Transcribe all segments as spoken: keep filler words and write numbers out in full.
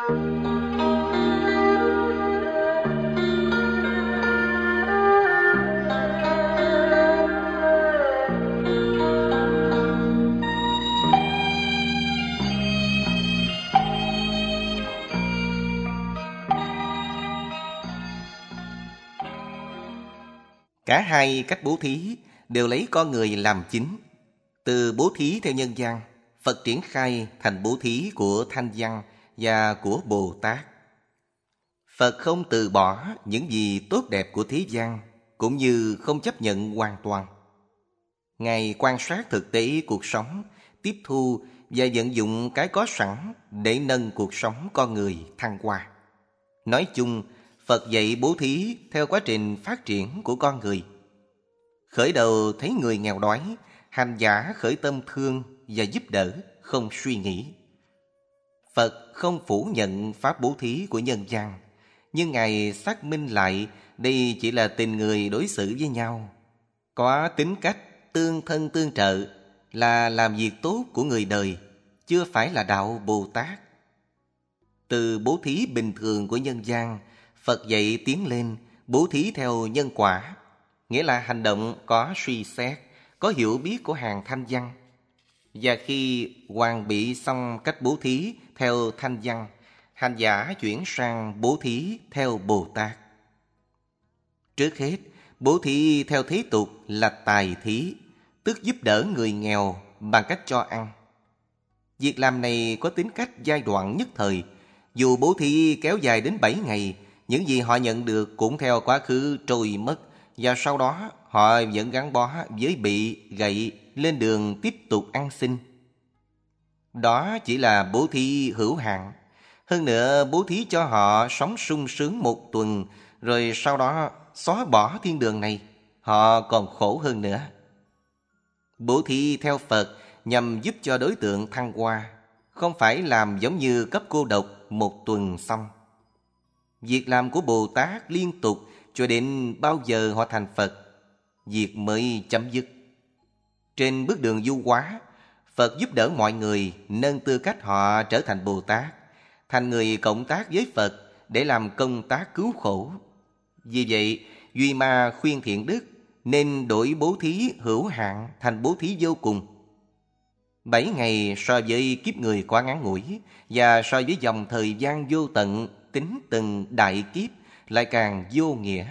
Cả hai cách bố thí đều lấy con người làm chính. Từ bố thí theo nhân gian, Phật triển khai thành bố thí của Thanh Văn và của Bồ Tát. Phật không từ bỏ những gì tốt đẹp của thế gian, cũng như không chấp nhận hoàn toàn. Ngài quan sát thực tế cuộc sống, tiếp thu và vận dụng cái có sẵn để nâng cuộc sống con người thăng hoa. Nói chung, Phật dạy bố thí theo quá trình phát triển của con người. Khởi đầu thấy người nghèo đói, hành giả khởi tâm thương và giúp đỡ, không suy nghĩ. Phật không phủ nhận pháp bố thí của nhân gian, nhưng Ngài xác minh lại đây chỉ là tình người đối xử với nhau, có tính cách tương thân tương trợ, là làm việc tốt của người đời, chưa phải là đạo Bồ Tát. Từ bố thí bình thường của nhân gian, Phật dạy tiến lên bố thí theo nhân quả, nghĩa là hành động có suy xét, có hiểu biết của hàng Thanh Văn. Và khi hoàn bị xong cách bố thí theo Thanh Văn, hành giả chuyển sang bố thí theo Bồ Tát. Trước hết, bố thí theo thế tục là tài thí, tức giúp đỡ người nghèo bằng cách cho ăn. Việc làm này có tính cách giai đoạn nhất thời. Dù bố thí kéo dài đến bảy ngày, những gì họ nhận được cũng theo quá khứ trôi mất, và sau đó họ vẫn gắn bó với bị, gậy, lên đường tiếp tục ăn xin. Đó chỉ là bố thí hữu hạn. Hơn nữa, bố thí cho họ sống sung sướng một tuần, rồi sau đó xóa bỏ thiên đường này, họ còn khổ hơn nữa. Bố thí theo Phật nhằm giúp cho đối tượng thăng hoa, không phải làm giống như cấp cô độc một tuần xong. Việc làm của Bồ Tát liên tục cho đến bao giờ họ thành Phật, việc mới chấm dứt. Trên bước đường du hóa, Phật giúp đỡ mọi người nâng tư cách họ trở thành Bồ Tát, thành người cộng tác với Phật để làm công tác cứu khổ. Vì vậy, Duy Ma khuyên Thiện Đức nên đổi bố thí hữu hạn thành bố thí vô cùng. Bảy ngày so với kiếp người quá ngắn ngủi, và so với dòng thời gian vô tận tính từng đại kiếp lại càng vô nghĩa.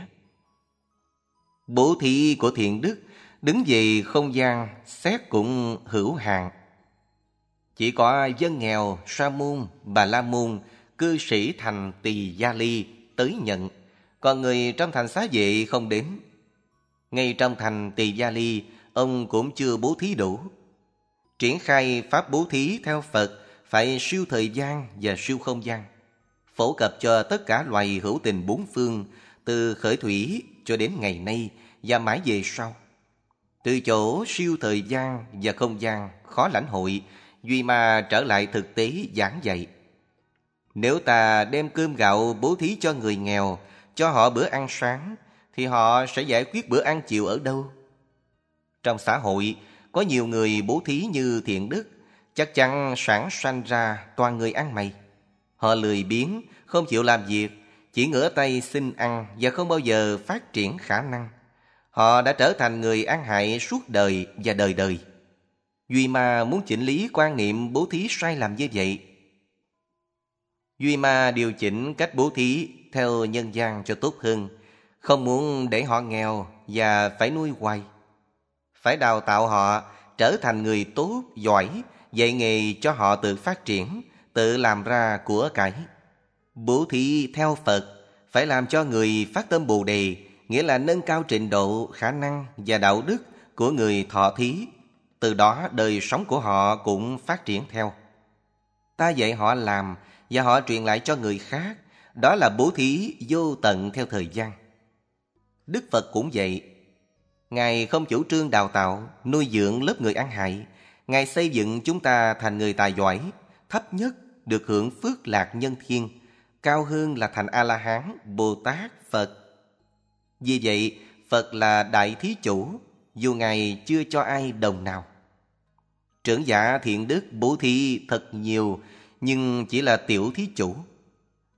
Bố thí của Thiện Đức đứng về không gian xét cũng hữu hạn. Chỉ có dân nghèo, sa môn, bà la môn, cư sĩ thành Tỳ Gia Ly tới nhận, còn người trong thành Xá Vệ không đến. Ngay trong thành Tỳ Gia Ly, ông cũng chưa bố thí đủ. Triển khai pháp bố thí theo Phật phải siêu thời gian và siêu không gian, phổ cập cho tất cả loài hữu tình bốn phương, từ khởi thủy cho đến ngày nay và mãi về sau. Từ chỗ siêu thời gian và không gian khó lãnh hội, Duy Ma trở lại thực tế giảng dạy. Nếu ta đem cơm gạo bố thí cho người nghèo, cho họ bữa ăn sáng, thì họ sẽ giải quyết bữa ăn chiều ở đâu? Trong xã hội, có nhiều người bố thí như Thiện Đức, chắc chắn sản sanh ra toàn người ăn mày. Họ lười biếng, không chịu làm việc, chỉ ngửa tay xin ăn và không bao giờ phát triển khả năng. Họ đã trở thành người ăn hại suốt đời và đời đời. Duy Ma muốn chỉnh lý quan niệm bố thí sai lầm như vậy. Duy Ma điều chỉnh cách bố thí theo nhân gian cho tốt hơn, không muốn để họ nghèo và phải nuôi hoài. Phải đào tạo họ trở thành người tốt, giỏi, dạy nghề cho họ tự phát triển, tự làm ra của cải. Bố thí theo Phật phải làm cho người phát tâm Bồ Đề, nghĩa là nâng cao trình độ, khả năng và đạo đức của người thọ thí. Từ đó đời sống của họ cũng phát triển theo. Ta dạy họ làm và họ truyền lại cho người khác, đó là bố thí vô tận theo thời gian. Đức Phật cũng vậy. Ngài không chủ trương đào tạo, nuôi dưỡng lớp người ăn hại. Ngài xây dựng chúng ta thành người tài giỏi, thấp nhất được hưởng phước lạc nhân thiên, cao hơn là thành A-la-hán, Bồ Tát, Phật. Vì vậy, Phật là đại thí chủ, dù Ngài chưa cho ai đồng nào. Trưởng giả Thiện Đức bố thí thật nhiều, nhưng chỉ là tiểu thí chủ.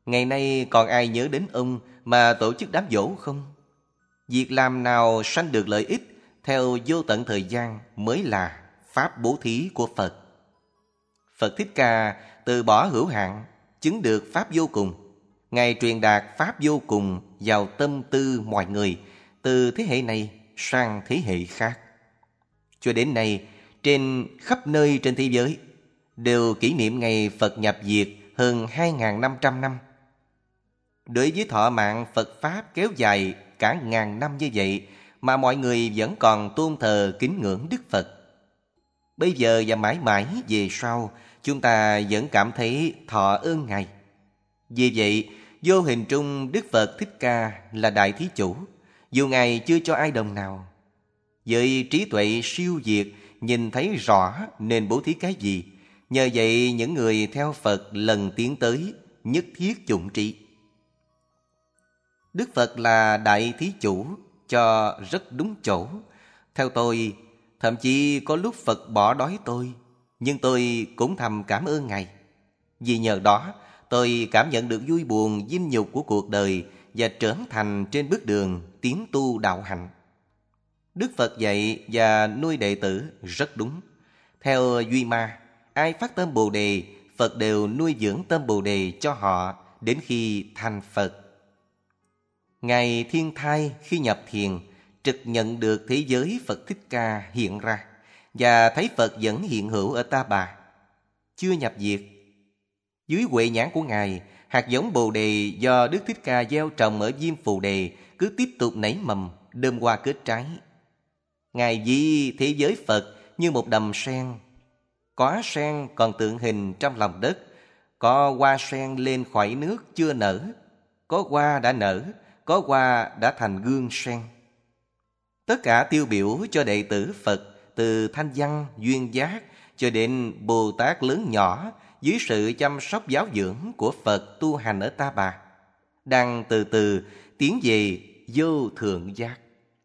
Ngày nay còn ai nhớ đến ông mà tổ chức đám giỗ không? Việc làm nào sanh được lợi ích theo vô tận thời gian mới là pháp bố thí của Phật. Phật Thích Ca từ bỏ hữu hạn, chứng được pháp vô cùng. Ngài truyền đạt pháp vô cùng vào tâm tư mọi người, từ thế hệ này sang thế hệ khác. Cho đến nay, trên khắp nơi trên thế giới đều kỷ niệm ngày Phật nhập diệt hơn hai nghìn năm trăm năm. Đối với thọ mạng Phật Pháp kéo dài cả ngàn năm như vậy mà mọi người vẫn còn tôn thờ kính ngưỡng Đức Phật. Bây giờ và mãi mãi về sau, chúng ta vẫn cảm thấy thọ ơn Ngài. Vì vậy, vô hình trung Đức Phật Thích Ca là đại thí chủ, dù Ngài chưa cho ai đồng nào. Với trí tuệ siêu việt, nhìn thấy rõ nên bố thí cái gì. Nhờ vậy những người theo Phật lần tiến tới nhất thiết chủng trí. Đức Phật là đại thí chủ cho rất đúng chỗ. Theo tôi, thậm chí có lúc Phật bỏ đói tôi, nhưng tôi cũng thầm cảm ơn Ngài. Vì nhờ đó, tôi cảm nhận được vui buồn vinh nhục của cuộc đời và trở thành trên bước đường tiến tu đạo hạnh. Đức Phật dạy và nuôi đệ tử rất đúng. Theo Duy Ma, ai phát tâm Bồ Đề, Phật đều nuôi dưỡng tâm Bồ Đề cho họ đến khi thành Phật. Ngài Thiên Thai khi nhập thiền, trực nhận được thế giới Phật Thích Ca hiện ra và thấy Phật vẫn hiện hữu ở Ta Bà, chưa nhập diệt. Dưới huệ nhãn của Ngài, hạt giống Bồ Đề do Đức Thích Ca gieo trồng ở Diêm Phù Đề cứ tiếp tục nảy mầm, đơm hoa kết trái. Ngài ví thế giới Phật như một đầm sen. Có sen còn tượng hình trong lòng đất, có hoa sen lên khỏi nước chưa nở, có hoa đã nở, có hoa đã thành gương sen. Tất cả tiêu biểu cho đệ tử Phật, từ Thanh Văn, Duyên Giác cho đến Bồ Tát lớn nhỏ, dưới sự chăm sóc giáo dưỡng của Phật tu hành ở Ta Bà, đang từ từ tiến về vô thượng giác.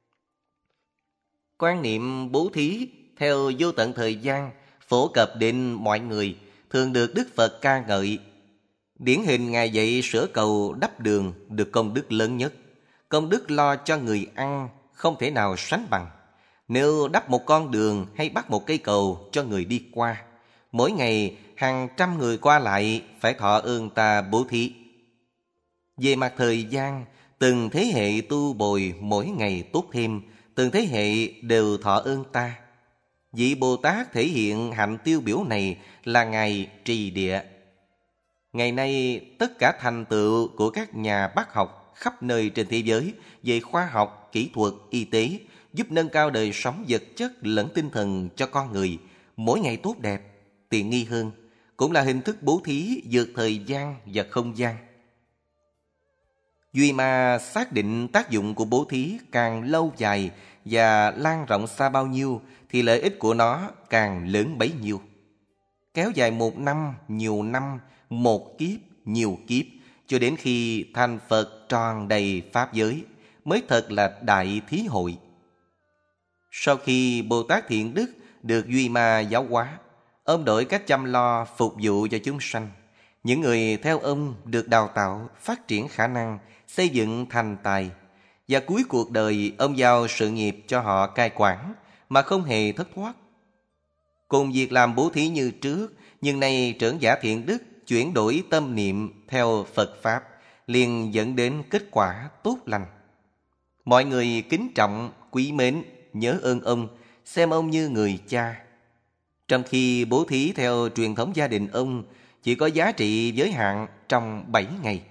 Quan niệm bố thí theo vô tận thời gian phổ cập đến mọi người, thường được Đức Phật ca ngợi. Điển hình Ngài dạy sửa cầu đắp đường được công đức lớn nhất. Công đức lo cho người ăn không thể nào sánh bằng. Nếu đắp một con đường hay bắt một cây cầu cho người đi qua, mỗi ngày hàng trăm người qua lại phải thọ ơn ta bố thí. Về mặt thời gian, từng thế hệ tu bồi mỗi ngày tốt thêm, từng thế hệ đều thọ ơn ta. Vị Bồ Tát thể hiện hạnh tiêu biểu này là Ngài Trì Địa. Ngày nay, tất cả thành tựu của các nhà bác học khắp nơi trên thế giới về khoa học, kỹ thuật, y tế giúp nâng cao đời sống vật chất lẫn tinh thần cho con người, mỗi ngày tốt đẹp, tiện nghi hơn, cũng là hình thức bố thí vượt thời gian và không gian. Duy Ma xác định tác dụng của bố thí càng lâu dài và lan rộng xa bao nhiêu thì lợi ích của nó càng lớn bấy nhiêu. Kéo dài một năm, nhiều năm, một kiếp, nhiều kiếp, cho đến khi thành Phật tròn đầy Pháp giới, mới thật là đại thí hội. Sau khi Bồ Tát Thiện Đức được Duy Ma giáo hóa, ông đổi cách chăm lo phục vụ cho chúng sanh. Những người theo ông được đào tạo, phát triển khả năng, xây dựng thành tài. Và cuối cuộc đời ông giao sự nghiệp cho họ cai quản mà không hề thất thoát. Cùng việc làm bố thí như trước, nhưng nay trưởng giả Thiện Đức chuyển đổi tâm niệm theo Phật Pháp, liền dẫn đến kết quả tốt lành. Mọi người kính trọng, quý mến, nhớ ơn ông, xem ông như người cha. Trong khi bố thí theo truyền thống gia đình ông chỉ có giá trị giới hạn trong bảy ngày.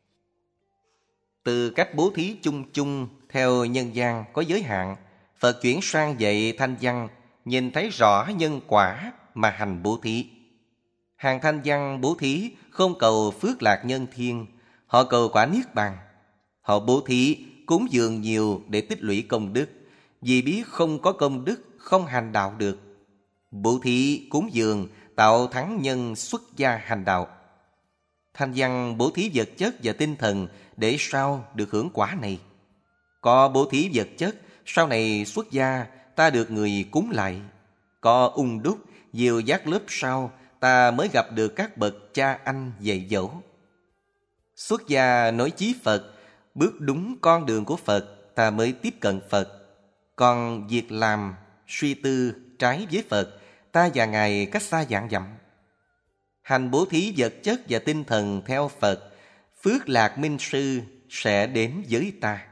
Từ cách bố thí chung chung theo nhân gian có giới hạn, Phật chuyển sang dạy Thanh Văn, nhìn thấy rõ nhân quả mà hành bố thí. Hàng Thanh Văn bố thí không cầu phước lạc nhân thiên, họ cầu quả niết bàn. Họ bố thí cúng dường nhiều để tích lũy công đức, vì biết không có công đức không hành đạo được. Bố thí cúng dường tạo thắng nhân xuất gia hành đạo. Thanh Văn bố thí vật chất và tinh thần để sau được hưởng quả này. Có bố thí vật chất, sau này xuất gia ta được người cúng lại. Có ung đúc, diều giác lớp sau ta mới gặp được các bậc cha anh dạy dỗ. Xuất gia nói chí Phật, bước đúng con đường của Phật, ta mới tiếp cận Phật. Còn việc làm, suy tư trái với Phật, ta và Ngài cách xa vạn dặm. Hành bố thí vật chất và tinh thần theo Phật, phước lạc minh sư sẽ đến với ta.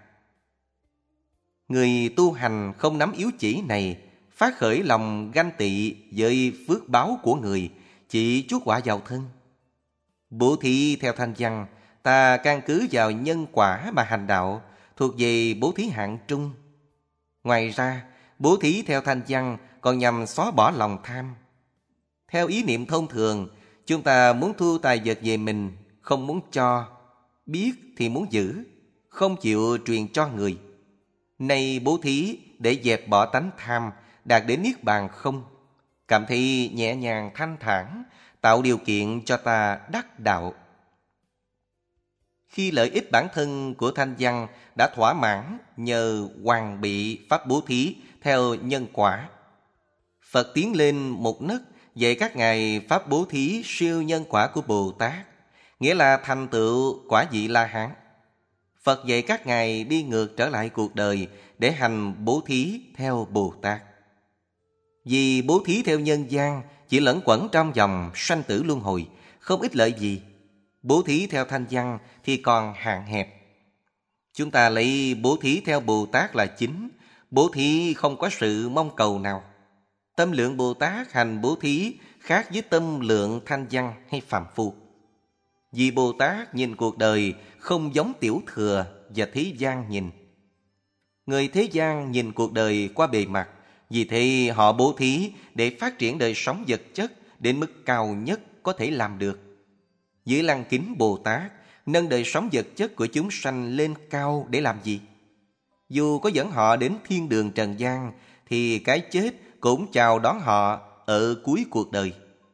Người tu hành không nắm yếu chỉ này, phát khởi lòng ganh tị với phước báo của người, chỉ chuốc quả vào thân. Bố thí theo Thanh văn, ta căn cứ vào nhân quả mà hành đạo, thuộc về bố thí hạng trung. Ngoài ra, bố thí theo Thanh văn còn nhằm xóa bỏ lòng tham. Theo ý niệm thông thường, chúng ta muốn thu tài vật về mình, không muốn cho, biết thì muốn giữ, không chịu truyền cho người. Nay bố thí để dẹp bỏ tánh tham, đạt đến niết bàn không, cảm thấy nhẹ nhàng thanh thản, tạo điều kiện cho ta đắc đạo. Khi lợi ích bản thân của Thanh văn đã thỏa mãn nhờ hoàn bị pháp bố thí theo nhân quả, Phật tiến lên một nấc dạy các ngài pháp bố thí siêu nhân quả của Bồ Tát, nghĩa là thành tựu quả vị La Hán. Phật dạy các ngài đi ngược trở lại cuộc đời để hành bố thí theo Bồ Tát. Vì bố thí theo nhân gian chỉ lẫn quẩn trong vòng sanh tử luân hồi, không ích lợi gì. Bố thí theo Thanh văn thì còn hạn hẹp. Chúng ta lấy bố thí theo Bồ Tát là chính, bố thí không có sự mong cầu nào. Tâm lượng Bồ Tát hành bố thí khác với tâm lượng Thanh văn hay phàm phu. Vì Bồ Tát nhìn cuộc đời không giống tiểu thừa và thế gian nhìn. Người thế gian nhìn cuộc đời qua bề mặt, vì thế họ bố thí để phát triển đời sống vật chất đến mức cao nhất có thể làm được. Dưới lăng kính Bồ Tát, nâng đời sống vật chất của chúng sanh lên cao để làm gì? Dù có dẫn họ đến thiên đường trần gian, thì cái chết cũng chào đón họ ở cuối cuộc đời.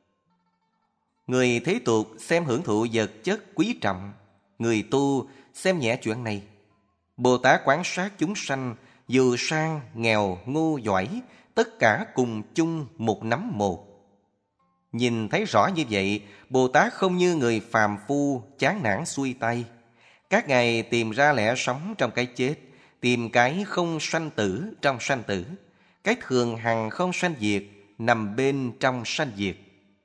Người thế tục xem hưởng thụ vật chất quý trọng, người tu xem nhẹ chuyện này. Bồ Tát quan sát chúng sanh, dù sang, nghèo, ngu, giỏi, tất cả cùng chung một nắm một. Nhìn thấy rõ như vậy, Bồ Tát không như người phàm phu chán nản xuôi tay. Các ngài tìm ra lẽ sống trong cái chết, tìm cái không sanh tử trong sanh tử, cái thường hằng không sanh diệt nằm bên trong sanh diệt.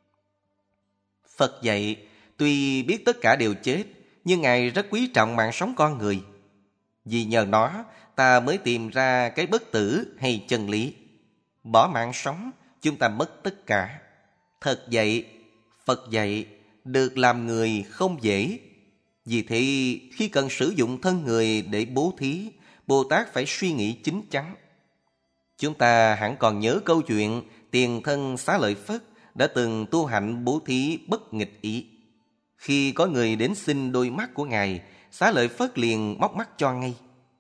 Phật dạy, tuy biết tất cả đều chết, nhưng Ngài rất quý trọng mạng sống con người. Vì nhờ nó, ta mới tìm ra cái bất tử hay chân lý. Bỏ mạng sống, chúng ta mất tất cả. Thật vậy, Phật dạy, được làm người không dễ. Vì thế, khi cần sử dụng thân người để bố thí, Bồ Tát phải suy nghĩ chín chắn. Chúng ta hẳn còn nhớ câu chuyện tiền thân Xá Lợi Phất đã từng tu hạnh bố thí bất nghịch ý. Khi có người đến xin đôi mắt của Ngài, Xá Lợi Phất liền móc mắt cho ngay.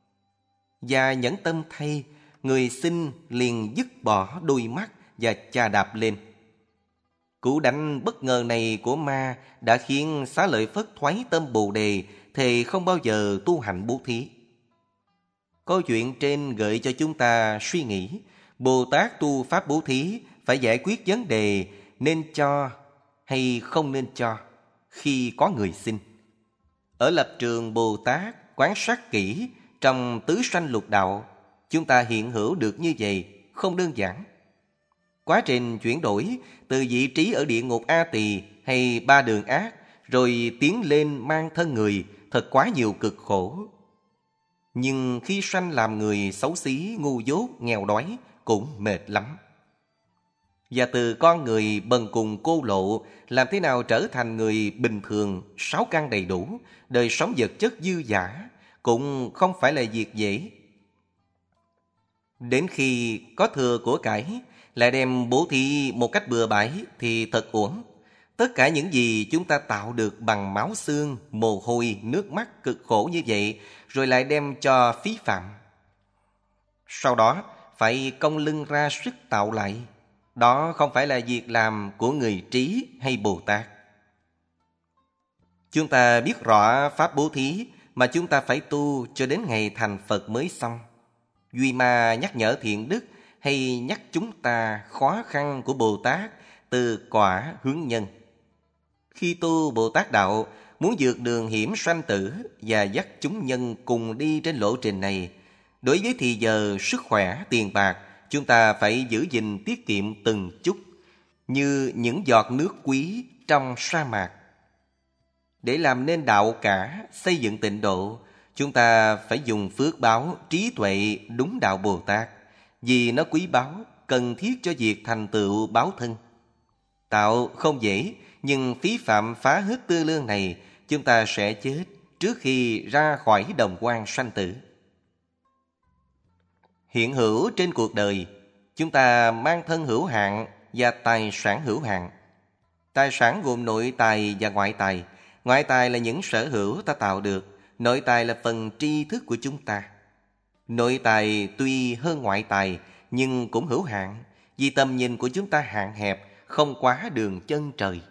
Và nhẫn tâm thay, người xin liền dứt bỏ đôi mắt và chà đạp lên. Cú đánh bất ngờ này của ma đã khiến Xá Lợi Phất thoái tâm Bồ Đề, thề không bao giờ tu hành bố thí. Câu chuyện trên gợi cho chúng ta suy nghĩ, Bồ Tát tu pháp bố thí phải giải quyết vấn đề nên cho hay không nên cho khi có người xin. Ở lập trường Bồ Tát quan sát kỹ trong tứ sanh lục đạo, chúng ta hiện hữu được như vậy không đơn giản. Quá trình chuyển đổi từ vị trí ở địa ngục A Tỳ hay ba đường ác rồi tiến lên mang thân người thật quá nhiều cực khổ. Nhưng khi sanh làm người xấu xí, ngu dốt, nghèo đói cũng mệt lắm. Và từ con người bần cùng cô lộ, làm thế nào trở thành người bình thường, sáu căn đầy đủ, đời sống vật chất dư dả, cũng không phải là việc dễ. Đến khi có thừa của cải, lại đem bố thí một cách bừa bãi thì thật uổng. Tất cả những gì chúng ta tạo được bằng máu xương, mồ hôi, nước mắt cực khổ như vậy, rồi lại đem cho phí phạm. Sau đó phải cong lưng ra sức tạo lại. Đó không phải là việc làm của người trí hay Bồ Tát. Chúng ta biết rõ pháp bố thí mà chúng ta phải tu cho đến ngày thành Phật mới xong. Duy Ma nhắc nhở thiện đức hay nhắc chúng ta khó khăn của Bồ Tát từ quả hướng nhân. Khi tu Bồ Tát Đạo, muốn vượt đường hiểm sanh tử và dắt chúng nhân cùng đi trên lộ trình này, đối với thì giờ, sức khỏe, tiền bạc, chúng ta phải giữ gìn tiết kiệm từng chút, như những giọt nước quý trong sa mạc. Để làm nên đạo cả, xây dựng tịnh độ, chúng ta phải dùng phước báo, trí tuệ đúng đạo Bồ Tát, vì nó quý báu, cần thiết cho việc thành tựu báo thân. Tạo không dễ, nhưng phí phạm phá hết tư lương này, chúng ta sẽ chết trước khi ra khỏi đồng quan sanh tử. Hiện hữu trên cuộc đời, chúng ta mang thân hữu hạn và tài sản hữu hạn. Tài sản gồm nội tài và ngoại tài. Ngoại tài là những sở hữu ta tạo được, nội tài là phần tri thức của chúng ta. Nội tài tuy hơn ngoại tài, nhưng cũng hữu hạn, vì tầm nhìn của chúng ta hạn hẹp, không quá đường chân trời.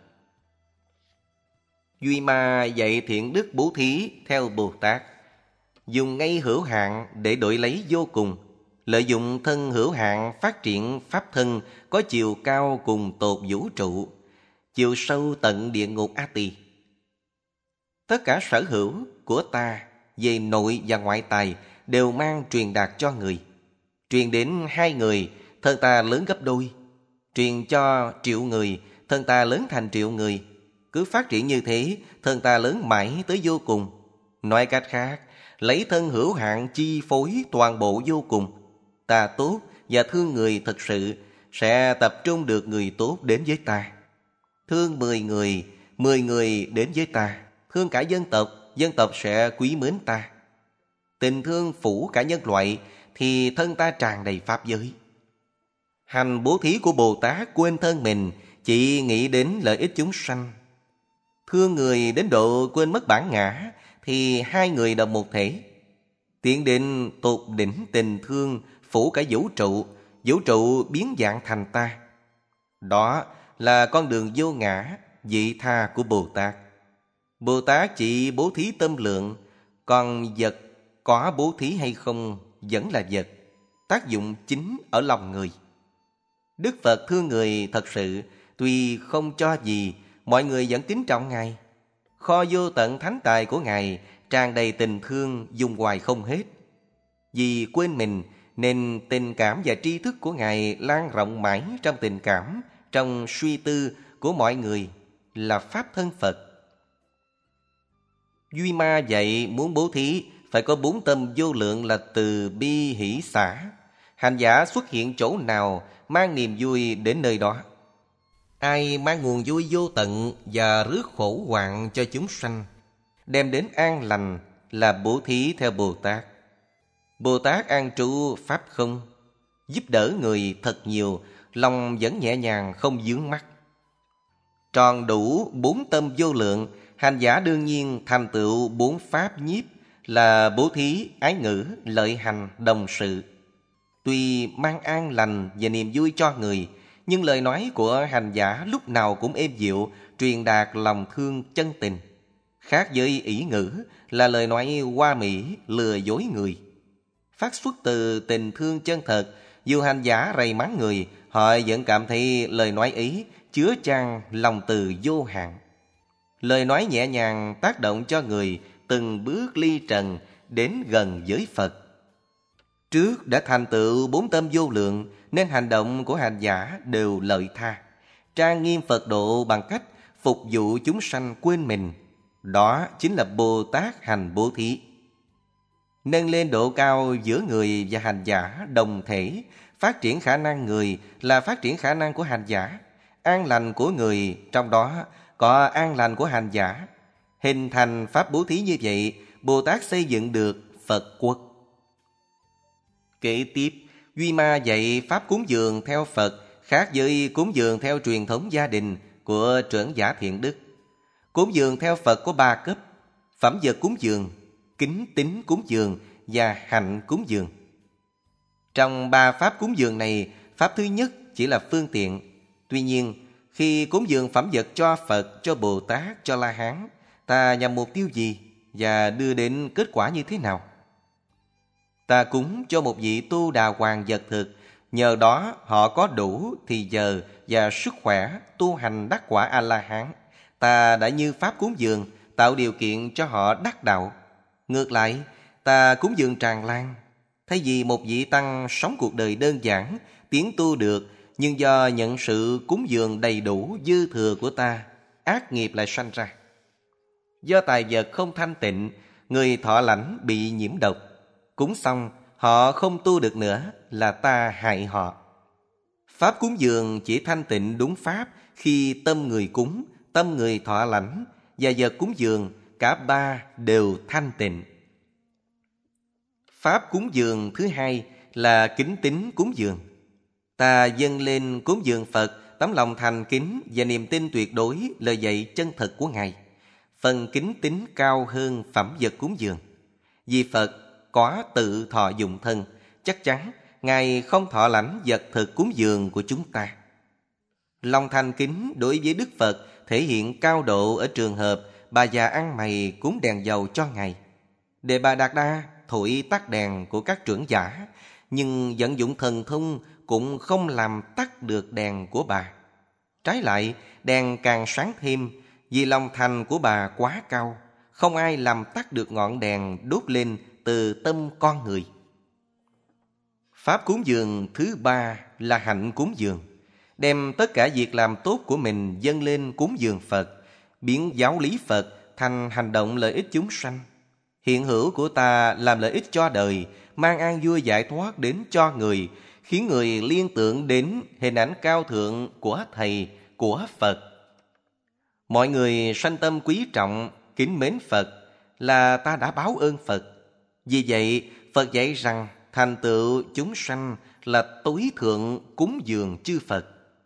Duy Ma dạy thiện đức bố thí theo Bồ Tát, dùng ngay hữu hạn để đổi lấy vô cùng, lợi dụng thân hữu hạn phát triển pháp thân có chiều cao cùng tột vũ trụ, chiều sâu tận địa ngục A Tỳ. Tất cả sở hữu của ta về nội và ngoại tài đều mang truyền đạt cho người. Truyền đến hai người, thân ta lớn gấp đôi. Truyền cho triệu người, thân ta lớn thành triệu người. Cứ phát triển như thế, thân ta lớn mãi tới vô cùng. Nói cách khác, lấy thân hữu hạn chi phối toàn bộ vô cùng. Ta tốt và thương người thật sự, sẽ tập trung được người tốt đến với ta. Thương mười người, mười người đến với ta. Thương cả dân tộc, dân tộc sẽ quý mến ta. Tình thương phủ cả nhân loại, thì thân ta tràn đầy pháp giới. Hành bố thí của Bồ Tát quên thân mình, chỉ nghĩ đến lợi ích chúng sanh. Thương người đến độ quên mất bản ngã, thì hai người đồng một thể. Tiến đến tột đỉnh tình thương phủ cả vũ trụ, vũ trụ biến dạng thành ta. Đó là con đường vô ngã, vị tha của Bồ Tát. Bồ Tát chỉ bố thí tâm lượng, còn vật có bố thí hay không vẫn là vật, tác dụng chính ở lòng người. Đức Phật thương người thật sự, tuy không cho gì, mọi người vẫn kính trọng Ngài. Kho vô tận thánh tài của Ngài tràn đầy tình thương, dùng hoài không hết. Vì quên mình nên tình cảm và tri thức của Ngài lan rộng mãi trong tình cảm, trong suy tư của mọi người, là Pháp thân Phật. Duy Ma dạy muốn bố thí phải có bốn tâm vô lượng là từ bi hỷ xả. Hành giả xuất hiện chỗ nào mang niềm vui đến nơi đó. Ai mang nguồn vui vô tận và rước khổ hoạn cho chúng sanh, đem đến an lành là bố thí theo Bồ Tát. Bồ Tát an trú pháp không, giúp đỡ người thật nhiều, lòng vẫn nhẹ nhàng không vướng mắc. Tròn đủ bốn tâm vô lượng, hành giả đương nhiên thành tựu bốn pháp nhiếp là bố thí, ái ngữ, lợi hành, đồng sự. Tuy mang an lành và niềm vui cho người, nhưng lời nói của hành giả lúc nào cũng êm dịu, truyền đạt lòng thương chân tình. Khác với ỷ ngữ là lời nói hoa mỹ, lừa dối người. Phát xuất từ tình thương chân thật, dù hành giả rầy mắng người, họ vẫn cảm thấy lời nói ấy chứa chan lòng từ vô hạn. Lời nói nhẹ nhàng tác động cho người từng bước ly trần đến gần với Phật. Trước đã thành tựu bốn tâm vô lượng, nên hành động của hành giả đều lợi tha, trang nghiêm Phật độ bằng cách phục vụ chúng sanh quên mình. Đó chính là Bồ Tát hành bố thí. Nâng lên độ cao giữa người và hành giả đồng thể, phát triển khả năng người là phát triển khả năng của hành giả. An lành của người trong đó có an lành của hành giả. Hình thành pháp bố thí như vậy, Bồ Tát xây dựng được Phật quốc. Kế tiếp, Duy Ma dạy pháp cúng dường theo Phật khác với cúng dường theo truyền thống gia đình của trưởng giả thiện đức. Cúng dường theo Phật có ba cấp: phẩm vật cúng dường, kính tín cúng dường và hạnh cúng dường. Trong ba pháp cúng dường này, pháp thứ nhất chỉ là phương tiện. Tuy nhiên, khi cúng dường phẩm vật cho Phật, cho Bồ Tát, cho La Hán, ta nhằm mục tiêu gì và đưa đến kết quả như thế nào? Ta cúng cho một vị tu đà hoàng vật thực, nhờ đó họ có đủ thì giờ và sức khỏe tu hành đắc quả A-la-hán. Ta đã như Pháp cúng dường, tạo điều kiện cho họ đắc đạo. Ngược lại, ta cúng dường tràn lan. Thay vì một vị tăng sống cuộc đời đơn giản, tiến tu được, nhưng do nhận sự cúng dường đầy đủ dư thừa của ta, ác nghiệp lại sanh ra. Do tài vật không thanh tịnh, người thọ lãnh bị nhiễm độc. Cúng xong, họ không tu được nữa, là ta hại họ. Pháp cúng dường chỉ thanh tịnh đúng pháp khi tâm người cúng, tâm người thọ lãnh và vật cúng dường, cả ba đều thanh tịnh. Pháp cúng dường thứ hai là kính tín cúng dường. Ta dâng lên cúng dường Phật tấm lòng thành kính và niềm tin tuyệt đối lời dạy chân thật của Ngài. Phần kính tín cao hơn phẩm vật cúng dường. Vì Phật có tự thọ dụng thân, chắc chắn Ngài không thọ lãnh vật thực cúng dường của chúng ta. Lòng thành kính đối với Đức Phật thể hiện cao độ ở trường hợp bà già ăn mày cúng đèn dầu cho Ngài. Đề Bà Đạt Đa thổi tắt đèn của các trưởng giả, nhưng vận dụng thần thông cũng không làm tắt được đèn của bà. Trái lại, đèn càng sáng thêm vì lòng thành của bà quá cao. Không ai làm tắt được ngọn đèn đốt lên từ tâm con người. Pháp cúng dường thứ ba là hạnh cúng dường. Đem tất cả việc làm tốt của mình dâng lên cúng dường Phật, biến giáo lý Phật thành hành động lợi ích chúng sanh. Hiện hữu của ta làm lợi ích cho đời, mang an vui giải thoát đến cho người, khiến người liên tưởng đến hình ảnh cao thượng của Thầy, của Phật. Mọi người sanh tâm quý trọng, kính mến Phật là ta đã báo ơn Phật. Vì vậy, Phật dạy rằng thành tựu chúng sanh là tối thượng cúng dường chư Phật.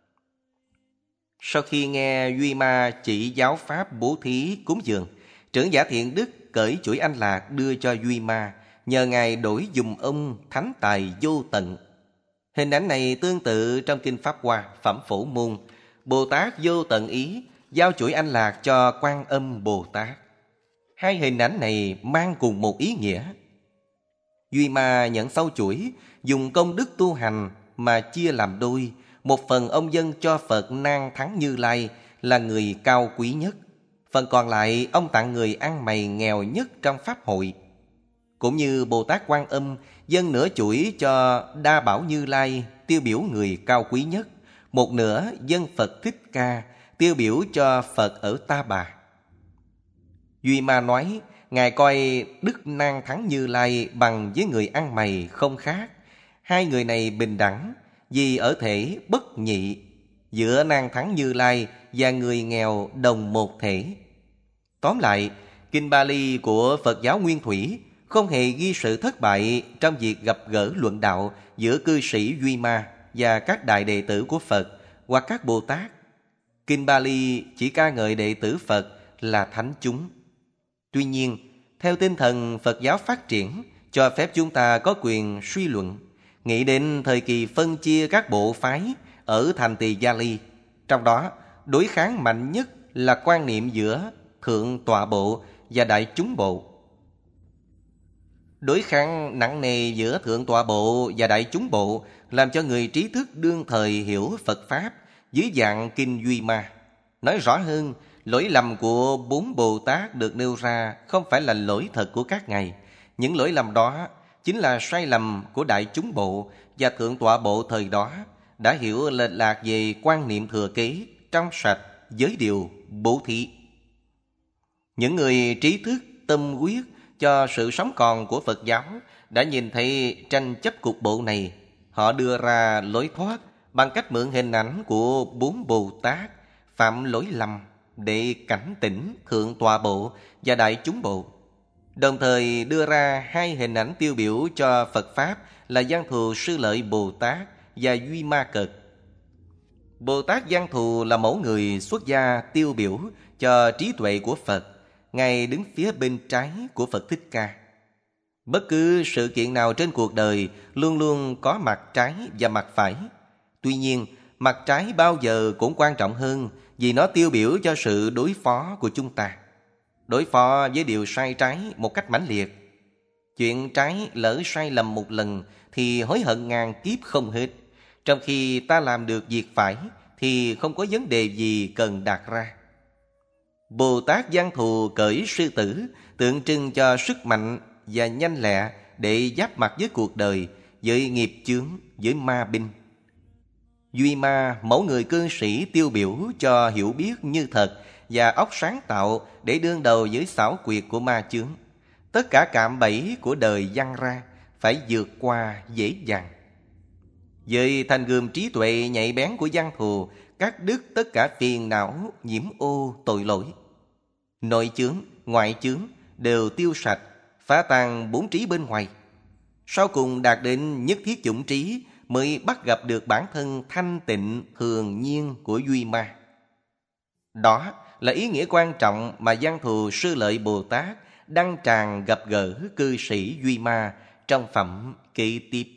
Sau khi nghe Duy Ma chỉ giáo pháp bố thí cúng dường, trưởng giả Thiện Đức cởi chuỗi anh lạc đưa cho Duy Ma, nhờ Ngài đổi dùm ông thánh tài vô tận. Hình ảnh này tương tự trong Kinh Pháp Hoa, Phẩm Phổ Môn. Bồ Tát vô tận ý giao chuỗi anh lạc cho Quan Âm Bồ Tát. Hai hình ảnh này mang cùng một ý nghĩa. Duy Ma nhận sau chuỗi, dùng công đức tu hành mà chia làm đôi. Một phần ông dâng cho Phật Nan Thắng Như Lai là người cao quý nhất. Phần còn lại ông tặng người ăn mày nghèo nhất trong Pháp hội. Cũng như Bồ Tát Quan Âm dâng nửa chuỗi cho Đa Bảo Như Lai, tiêu biểu người cao quý nhất. Một nửa dâng Phật Thích Ca, tiêu biểu cho Phật ở Ta Bà. Duy Ma nói, Ngài coi Đức Nan Thắng Như Lai bằng với người ăn mày không khác. Hai người này bình đẳng, vì ở thể bất nhị. Giữa Nan Thắng Như Lai và người nghèo đồng một thể. Tóm lại, Kinh Bali của Phật giáo Nguyên Thủy không hề ghi sự thất bại trong việc gặp gỡ luận đạo giữa cư sĩ Duy Ma và các đại đệ tử của Phật hoặc các Bồ Tát. Kinh Bali chỉ ca ngợi đệ tử Phật là thánh chúng. Tuy nhiên, theo tinh thần Phật giáo phát triển, cho phép chúng ta có quyền suy luận, nghĩ đến thời kỳ phân chia các bộ phái ở thành Tỳ Gia Ly. Trong đó, đối kháng mạnh nhất là quan niệm giữa Thượng Tọa Bộ và Đại Chúng Bộ. Đối kháng nặng nề giữa Thượng Tọa Bộ và Đại Chúng Bộ làm cho người trí thức đương thời hiểu Phật Pháp dưới dạng Kinh Duy Ma. Nói rõ hơn, lỗi lầm của bốn Bồ Tát được nêu ra không phải là lỗi thật của các ngài. Những lỗi lầm đó chính là sai lầm của Đại Chúng Bộ và Thượng Tọa Bộ thời đó đã hiểu lệch lạc về quan niệm thừa kế, trong sạch, giới điều, bố thí. Những người trí thức, tâm quyết cho sự sống còn của Phật giáo đã nhìn thấy tranh chấp cục bộ này. Họ đưa ra lối thoát bằng cách mượn hình ảnh của bốn Bồ Tát phạm lỗi lầm để cảnh tỉnh Thượng Tọa Bộ và Đại Chúng Bộ. Đồng thời đưa ra hai hình ảnh tiêu biểu cho Phật Pháp là Văn Thù Sư Lợi Bồ Tát và Duy Ma Cật. Bồ Tát Văn Thù là mẫu người xuất gia tiêu biểu cho trí tuệ của Phật. Ngài đứng phía bên trái của Phật Thích Ca. Bất cứ sự kiện nào trên cuộc đời luôn luôn có mặt trái và mặt phải. Tuy nhiên, mặt trái bao giờ cũng quan trọng hơn vì nó tiêu biểu cho sự đối phó của chúng ta. Đối phó với điều sai trái một cách mãnh liệt. Chuyện trái lỡ sai lầm một lần thì hối hận ngàn kiếp không hết. Trong khi ta làm được việc phải thì không có vấn đề gì cần đặt ra. Bồ Tát Văn Thù cởi sư tử, tượng trưng cho sức mạnh và nhanh lẹ để giáp mặt với cuộc đời, với nghiệp chướng, với ma binh. Duy Ma, mẫu người cư sĩ tiêu biểu cho hiểu biết như thật và óc sáng tạo để đương đầu với xảo quyệt của ma chướng. Tất cả cạm bẫy của đời văng ra phải vượt qua dễ dàng. Với thanh gươm trí tuệ nhạy bén của Văn Thù, cắt đứt tất cả phiền não, nhiễm ô, tội lỗi. Nội chướng, ngoại chướng đều tiêu sạch, phá tan bốn trí bên ngoài. Sau cùng đạt đến nhất thiết chủng trí, mới bắt gặp được bản thân thanh tịnh thường nhiên của Duy Ma. Đó là ý nghĩa quan trọng mà Văn Thù Sư Lợi Bồ Tát đăng tràng gặp gỡ cư sĩ Duy Ma trong phẩm kế tiếp.